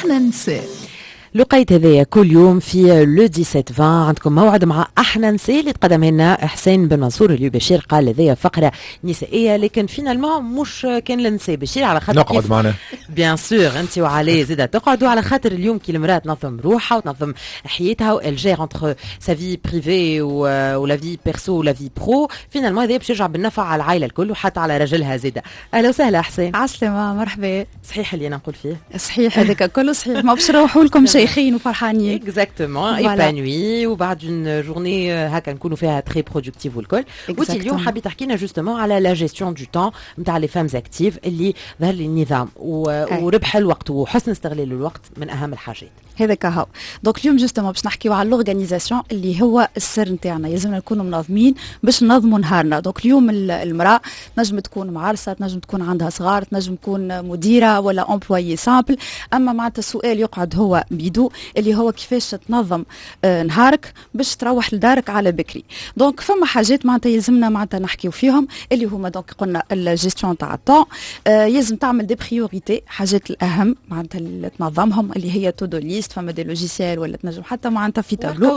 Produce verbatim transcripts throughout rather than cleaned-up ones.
احنا نساء. لقيت هذايا كل يوم في لو سبعة عشر عندكم موعد مع احنا نساء اللي تقدم لنا حسين بن منصور اللي بشير قال هذايا فقره نسائيه لكن فينالمون مش كان للنساء بشير على خاطر نقعد معنا بيان سور انت وعلي زيد تقعدوا على خاطر اليوم كي المراه تنظم روحها وتنظم حياتها وال جير انتر سا في بريفي ولا في بيرسو ولا في برو فينالمون هذا باش يرجع بالنفع على العائله الكل وحتى على رجلها زيد. اهلا وسهلا حسين. عسلامة مرحبا. صحيح اللي انا نقول فيه صحيح هذاك كله صحيح ما باش نروحوا لكم شيخين وفرحانين اكزاكتومون ايبانوي وبعد اون جورني هكا نكونوا فيها تري برودكتيف والكل. وانت اليوم حبيت تحكي لنا جوستومون على لا جيستيون دو طون نتاع لي فامز اكتيف اللي ظهر لي النظام وربح الوقت وحسن استغلال الوقت من اهم الحاجات. هذاك هو دونك اليوم جوستومون باش نحكيو على لورغانيزاسيون اللي هو السر نتاعنا. لازمنا نكونوا منظمين باش ننظموا نهارنا. دونك اليوم المراه تنجم تكون معرسه تنجم تكون عندها صغار تنجم تكون مديره ولا امبلويي سامبل. اما معناتها السؤال يقعد هو بيدو اللي هو كيفاش تنظم آه نهارك باش تروح لدارك على بكري. دونك فما حاجات معناتها يلزمنا معناتها نحكيو فيهم اللي هما دونك قلنا الجيستيون تاع الطون. آه يلزم تعمل دي بريوريتي حاجات الاهم معناتها اللي تنظمهم اللي هي تو دو ليست فما دي لوجيسيال ولا تنجم حتى معناتها في تابلو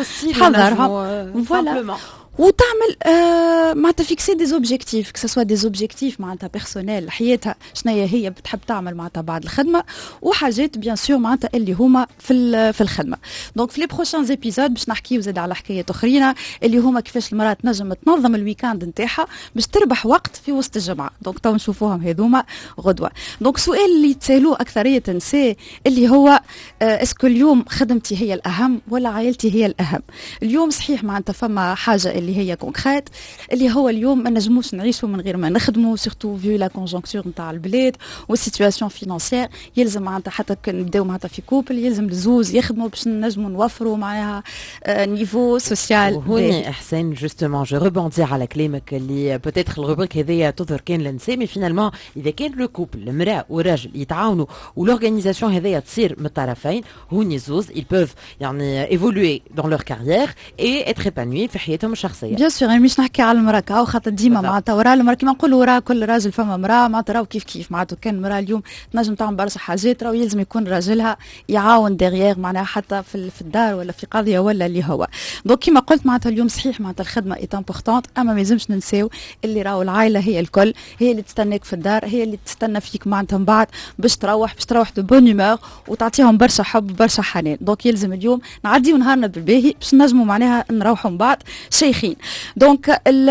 تحضرها فوالا وتعمل آه معناتها فيكسي دي زوبجيكتيف كو سوا دي زوبجيكتيف معناتها بيرسونيل حياتها شناهي هي بتحب تعمل معناتها بعد الخدمه وحاجات بيان سور معناتها اللي هما في في الخدمه. دونك في لي بروشان زيبيزود باش نحكيو زاد على حكايات اخرين اللي هما كيفاش المراه تنجم تنظم الويكاند نتاعها باش تربح وقت في وسط الجمعه. دونك تو نشوفوهم هذوما غدوه. دونك سؤال اللي يتسالوه اكثريه النساء اللي هو آه اسكو اليوم خدمتي هي الاهم ولا عائلتي هي الاهم. اليوم صحيح معناتها فما حاجه اللي هي كونكريت اللي هو اليوم ما نجموش نعيشوا من غير ما نخدموا سورتو فيو لا كونجونكتور نتاع البلاد والسيتواسيون فينانسيير. يلزم معناتها حتى نبداو معناتها في كوبل يلزم الزوز يخدموا باش نجموا نوفروا معناها نيفو سوسيال. هوني احسن جوستومون جو ريبوندي على كلامك اللي بوتيتر الروبريك هذيا تظهر كان للنساء مي فينالمون اذا كان لو كوبل المراه والراجل يتعاونوا ولورغانيزاسيون هذيا تصير من الطرفين هوني زوز ils peuvent يعني ايفولوي دون لور كارير اي اتر ابانوي في حياتهم الشخصيه. بيان سور يعني مش نحكي على المراه كاو خاطر ديما معناتها ورا المراه كيما نقولوا ورا كل راجل فما مراه معناتها راهو كيف كيف معناتها كان المراه اليوم تنجم تعمل برشا حاجات راهو يلزم يكون راجلها يعاون ديغيير معناها حتى في في الدار ولا في قضيه ولا اللي هو. دونك كيما قلت معناتها اليوم صحيح معناتها الخدمه اي امبورطونت اما ما لازمش ننساو اللي راهو العائله هي الكل هي اللي تستناك في الدار هي اللي تستنى فيك معناتها من بعد باش تروح باش تروح دو بون هومور وتعطيهم برشا حب برشا حنان. دونك يلزم اليوم نعديو نهارنا بالباهي باش نجموا معناها نروحوا من بعد شيخين. دونك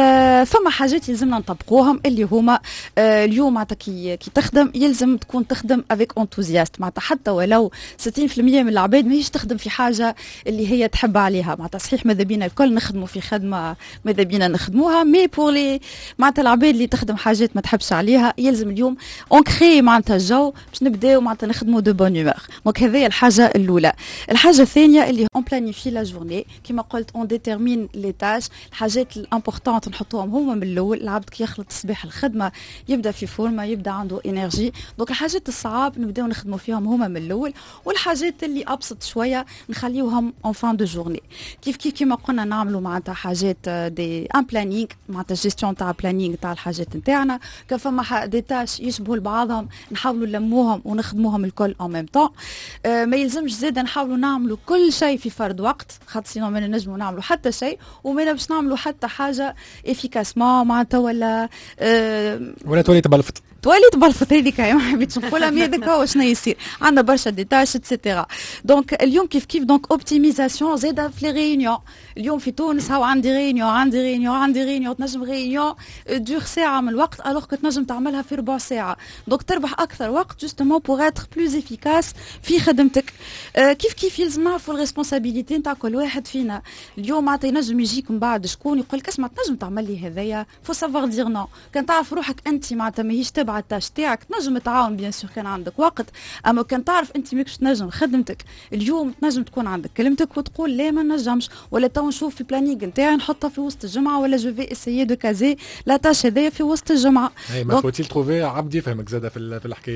فما حاجات يلزمنا نطبقوهم اللي هما آه اليوم معناتها كي كي تخدم يلزم تكون تخدم افيك انتوزياست معناتها حتى ولو ستين بالمية من العباد ماهيش تخدم في حاجه اللي هي تحب عليها. معناتها صحيح ماذا بينا الكل نخدموا في خدمه ماذا بينا نخدموها مي بور لي معناتها العباد اللي تخدم حاجات ما تحبش عليها يلزم اليوم اون كري معناتها الجو باش نبداو معناتها نخدموا دو بون هومور. دونك هذه الحاجه الاولى. الحاجه الثانيه اللي اون بلانيفي لا جورني كيما قلت اون ديتيرمين لي تاش الحاجات الامبورطونت نحطوهم هما من الاول. العبد كي يخلط صباح الخدمه يبدا في فورمه يبدا عنده انرجي. دونك الحاجات الصعاب نبداو نخدموا فيهم هما من الاول والحاجات اللي ابسط شويه نخليوهم اون فان دو جورني. كيف كيف كيما قلنا نعملوا معناتها حاجات دي ان بلانينغ معناتها جيستيون تاع بلانينغ تاع الحاجات نتاعنا كان فما دي تاش يشبهوا لبعضهم نحاولوا نلموهم ونخدموهم الكل اون ميم طون. أه ما يلزمش زاده نحاولوا نعملوا كل شيء في فرد وقت خاطر سينو ما نجموا نعملوا حتى شيء وما باش نعملوا حتى حاجه افيكاسمون معناتها ولا أه ولا تولي تبلفط تولي تبلفط هذيك ما حبيتش نقولها مي هذاك هو شنو يصير عندنا برشا ديتاش اتسيتيرا. دونك اليوم كيف كيف دونك اوبتيميزاسيون زاده في لي ريونيون. اليوم في تونس هاو عندي ريونيون عندي ريونيون عندي ريونيون تنجم ريونيون دور ساعه من الوقت الوغ كنت تنجم تعملها في ربع ساعه. دونك تربح اكثر وقت جوستومون بوغ اتر بلوز افيكاس في خدمتك. آه كيف كيف يلزم نعرفوا الريسبونسابيلتي نتاع كل واحد فينا. اليوم معناتها ينجم يجيك من بعد شكون يقول لك اسمع تنجم تعمل لي هذايا فو سافوار دير نو. كان تعرف روحك انت معناتها ماهيش تبع التاش تاعك تنجم تعاون بيان سور كان عندك وقت. اما كان تعرف انت ماكش تنجم خدمتك اليوم تنجم تكون عندك كلمتك وتقول لا ما نجمش ولا تو نشوف في بلانينغ نتاعي نحطها في وسط الجمعه ولا جو في اسيي دو كازي لا تاش هذايا في وسط الجمعه. اي ما فوتيل تروفي عبد يفهمك زاده في في الحكايات.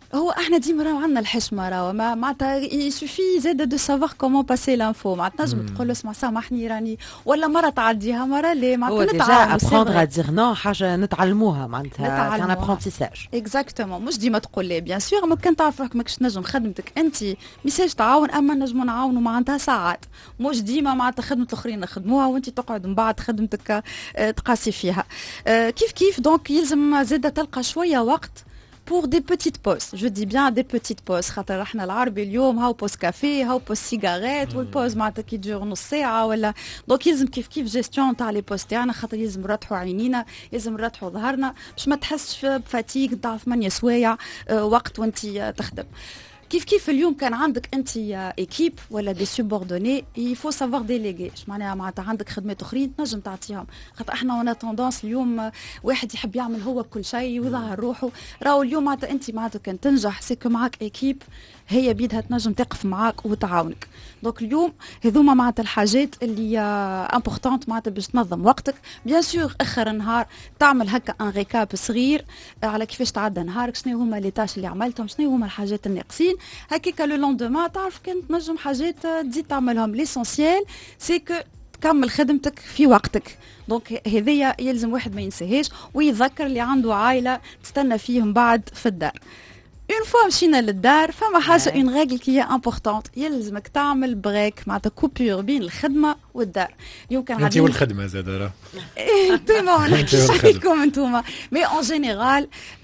هو احنا ديما راهو عندنا الحشمه راهو ما معناتها يسوفي زاد دو سافوار كومون باسي لانفو معناتها تنجم تقول له اسمع سامحني راني ولا مره تعديها مره لا معناتها نتعلموا ابروندر ا دير نو حاجه نتعلموها معناتها سان ابرونتيساج اكزاكتومون مش ديما تقول لي بيان سور ما كان تعرف روحك ماكش تنجم خدمتك انت ميساج تعاون اما نجموا نعاونوا معناتها ساعات مش ديما معناتها خدمه الاخرين نخدموها وانت تقعد من بعد خدمتك تقاسي فيها كيف كيف دونك يلزم زاد تلقى شويه وقت pour des petites pauses. Je dis bien des petites pauses. خاطر احنا العربي اليوم هاو بوز كافي هاو بوز سيجاريت والبوز معناتها كي تدور نص ساعه ولا دونك يلزم كيف كيف جيستيون تاع لي بوز تاعنا خاطر يلزم نرتحوا عينينا يلزم نرتحوا ظهرنا باش ما تحسش بفاتيك تاع ثمانية سوايع وقت وانت تخدم. كيف كيف اليوم كان عندك انت ايكيب ولا دي سوبوردوني يفو سافوار ديليغي اش معناها معناتها عندك خدمات اخرين تنجم تعطيهم خاطر احنا وانا توندونس اليوم واحد يحب يعمل هو كل شيء ويظهر روحه راهو اليوم معناتها انت معناتها كان تنجح سيكو معاك ايكيب هي بيدها تنجم تقف معاك وتعاونك دونك اليوم هذوما معناتها الحاجات اللي امبورطونت معناتها باش تنظم وقتك بيان سور اخر النهار تعمل هكا ان ريكاب صغير على كيفاش تعدى نهارك شنو هما لي تاش اللي عملتهم شنو هما الحاجات الناقصين هكاك لو لوندومان تعرف كان تنجم حاجات تزيد تعملهم ليسونسيال سي كو تكمل خدمتك في وقتك دونك هذيا يلزم واحد ما ينساهاش ويتذكر اللي عنده عائله تستنى فيهم بعد في الدار. اون فوا مشينا للدار فما حاجه اون ريغل كي هي امبورطونت يلزمك تعمل بريك معناتها كوبور بين الخدمه والدار. اليوم كان انت والخدمه زاد راه انتوما ما نحكيش عليكم انتوما مي اون جينيرال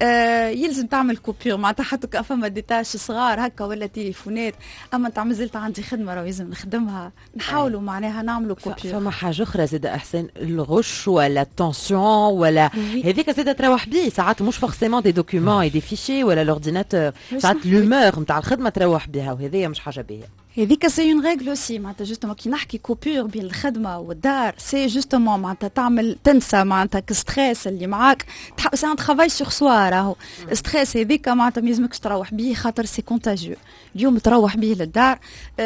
يلزم تعمل كوبور معناتها حتى فما ديتاش صغار هكا ولا تليفونات اما انت مازلت عندي خدمه راه لازم نخدمها نحاولوا معناها نعملوا كوبور. فما حاجه اخرى زاد احسن الغش ولا التونسيون ولا هذيك زاد تروح بيه ساعات مش فورسيمون دي دوكيومون اي دي فيشي ولا لورديناتور ساعات لومور نتاع الخدمه تروح بها وهذه مش حاجه باهيه. هذيك سي اون ريغل اوسي معناتها جوستومون كي نحكي كوبور بين الخدمه والدار سي جوستومون معناتها تعمل تنسى معناتها كستريس اللي معاك سي ان ترافاي سور سوا راهو ستريس هذيك معناتها ما يلزمكش تروح بيه خاطر سي كونتاجيو اليوم تروح بيه للدار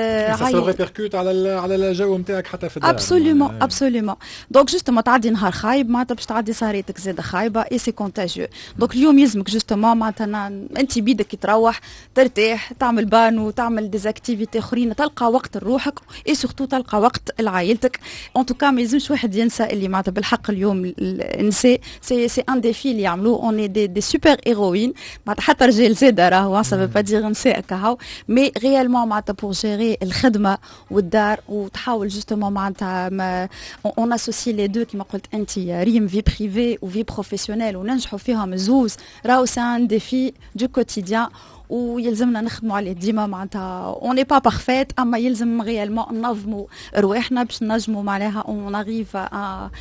سا سو ريبيركوت على على الجو نتاعك حتى في الدار ابسوليومون ابسوليومون دونك جوستومون تعدي نهار خايب معناتها باش تعدي صاريتك زاده خايبه اي سي كونتاجيو دونك اليوم يلزمك جوستومون معناتها انت بيدك كي تروح ترتاح تعمل بانو تعمل ديزاكتيفيتي اخرين تلقى وقت لروحك اي سورتو تلقى وقت لعائلتك ان توكا ما يلزمش واحد ينسى اللي معناتها بالحق اليوم النساء سي سي ان ديفي اللي يعملوه اون دي دي سوبر هيروين معناتها حتى رجال زاده راهو سا با دير نساء كهو مي ريالمون معناتها بور جيري الخدمه والدار وتحاول جوستومون معناتها اون اسوسي لي دو كيما قلت انت ريم في بريفي وفي بروفيسيونيل وننجحوا فيهم زوز راهو سي ان ديفي دو كوتيديان ويلزمنا نخدموا عليه ديما معناتها اون ني با بارفيت اما يلزم ريالمون ننظموا رواحنا باش نجموا معناها اون اريف ا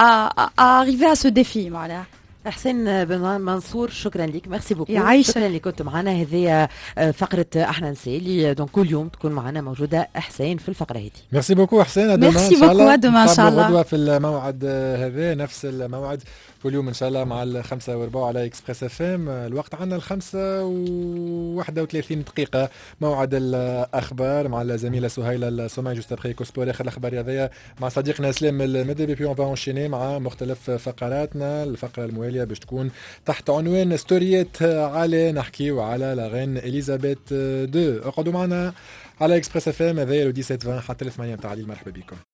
ا اريفي ا سو ديفي معناها. حسين بن منصور شكرا لك ميرسي بوكو شكرا اللي كنت معنا هذه فقره احنا نسي اللي دونك كل يوم تكون معنا موجوده حسين في الفقره هذه. ميرسي بوكو حسين ميرسي بوكو ادوما ان شاء الله غدوه في الموعد هذا نفس الموعد كل يوم ان شاء الله مع الخمسة وربع على اكسبريس اف ام. الوقت عندنا الخمسة وواحدة وثلاثين دقيقة موعد الاخبار مع الزميلة سهيلة السماعي جوست ابري كوسبور اخر الاخبار الرياضية مع صديقنا اسلام المدبي بي اون فا انشيني مع مختلف فقراتنا. الفقرة الموالية باش تكون تحت عنوان ستوريات علي نحكيو على لاغين اليزابيث دو. اقعدوا معنا على اكسبريس اف ام هذا لو سبعة عشر حتى الثمانية متاع الليل. مرحبا بكم.